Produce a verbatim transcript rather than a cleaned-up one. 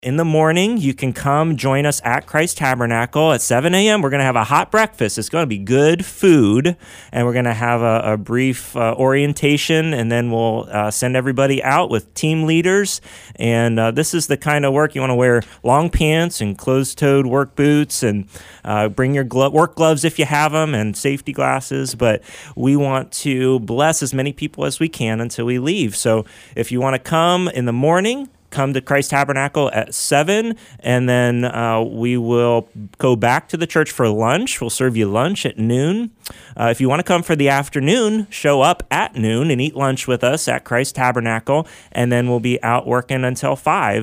In the morning, you can come join us at Christ Tabernacle at seven a.m. We're going to have a hot breakfast. It's going to be good food, and we're going to have a, a brief uh, orientation, and then we'll uh, send everybody out with team leaders. And uh, this is the kind of work you want to wear long pants and closed-toed work boots, and uh, bring your glo- work gloves if you have them, and safety glasses. But we want to bless as many people as we can until we leave. So if you want to come in the morning, come to Christ Tabernacle at seven, and then uh, we will go back to the church for lunch. We'll serve you lunch at noon. Uh, if you want to come for the afternoon, show up at noon and eat lunch with us at Christ Tabernacle, and then we'll be out working until five.